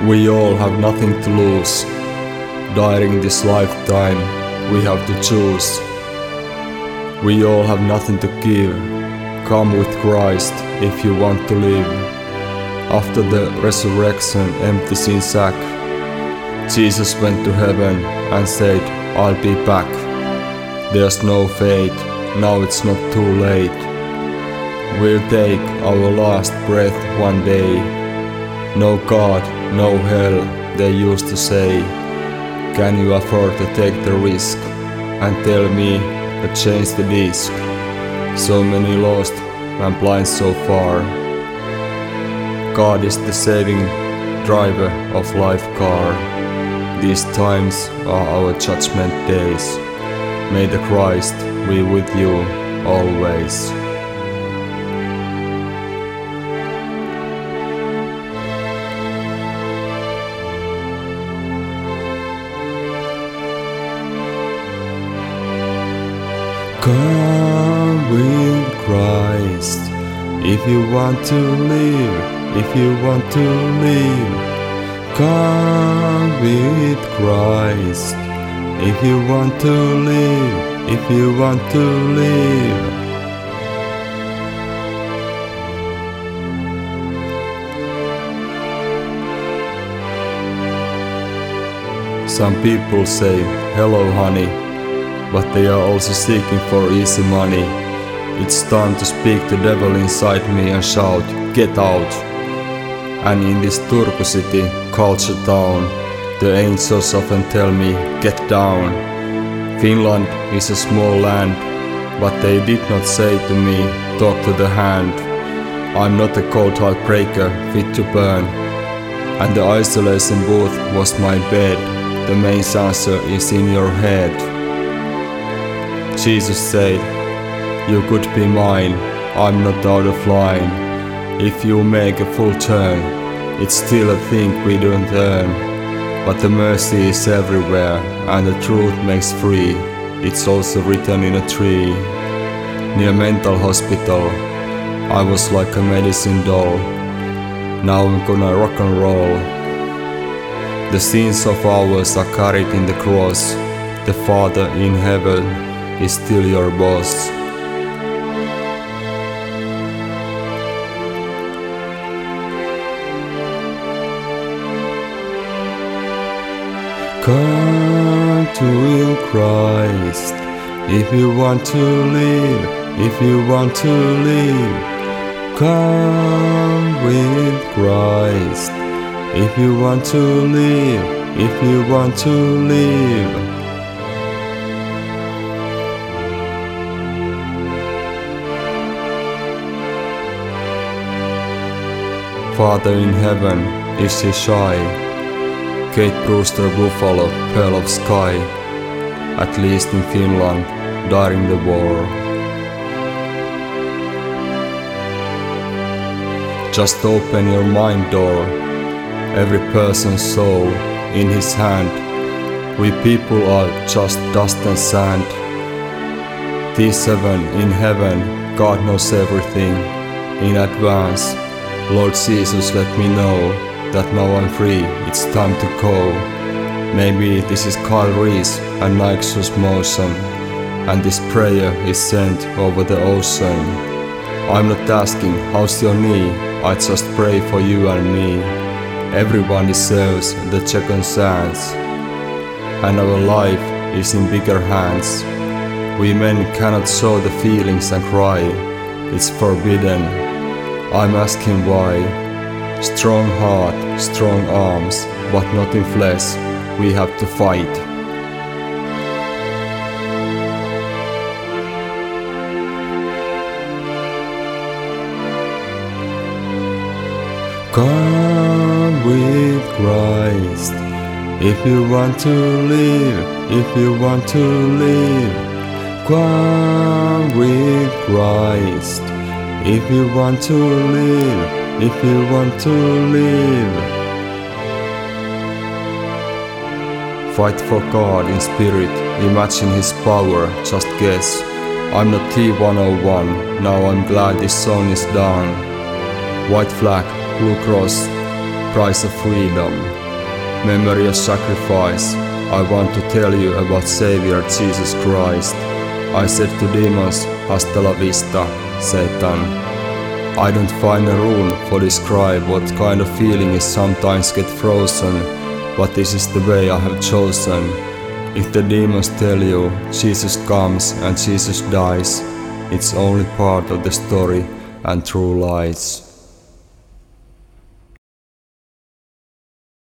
We all have nothing to lose. During this lifetime, we have to choose. We all have nothing to give. Come with Christ if you want to live. After the resurrection, empty sin sack, Jesus went to heaven and said, I'll be back. There's no fate, now it's not too late. We'll take our last breath one day. No God, no hell, they used to say. Can you afford to take the risk and tell me to change the disc? So many lost and blind so far. God is the saving driver of life car. These times are our judgment days. May the Christ be with you always. Come with Christ if you want to live, if you want to live. Come with Christ if you want to live, if you want to live. Some people say, hello honey, but they are also seeking for easy money. It's time to speak the devil inside me and shout, get out. And in this Turku city, culture town, the angels often tell me, get down. Finland is a small land, but they did not say to me, talk to the hand. I'm not a cold heart breaker, fit to burn. And the isolation booth was my bed. The main answer is in your head. Jesus said, you could be mine, I'm not out of line. If you make a full turn, it's still a thing we don't earn. But the mercy is everywhere, and the truth makes free. It's also written in a tree. Near mental hospital, I was like a medicine doll. Now I'm gonna rock and roll. The sins of ours are carried in the cross. The Father in heaven is still your boss. Come to Christ if you want to live, if you want to live. Come with Christ if you want to live, if you want to live. Father in heaven, is he shy? Kate Brewster Buffalo, pearl of sky, at least in Finland, during the war. Just open your mind door, every person's soul in his hand. We people are just dust and sand. T7 in heaven, God knows everything in advance. Lord Jesus, let me know that now I'm free, it's time to go. Maybe this is Kyle Reese and Nike's motion, and this prayer is sent over the ocean. I'm not asking, how's your knee? I just pray for you and me. Everyone deserves the second chance, and our life is in bigger hands. We men cannot show the feelings and cry, it's forbidden. I'm asking why. Strong heart, strong arms, but not in flesh, we have to fight. Come with Christ if you want to live, if you want to live. Come with Christ if you want to live, if you want to live. Fight for God in spirit, imagine his power, just guess. I'm not T101, now I'm glad this song is done. White flag, blue cross, price of freedom. memory of sacrifice, I want to tell you about Savior Jesus Christ. I said to demons, hasta la vista, Satan. I don't find a rule for describe what kind of feeling is sometimes get frozen, but this is the way I have chosen. If the demons tell you Jesus comes and Jesus dies, it's only part of the story and true lies.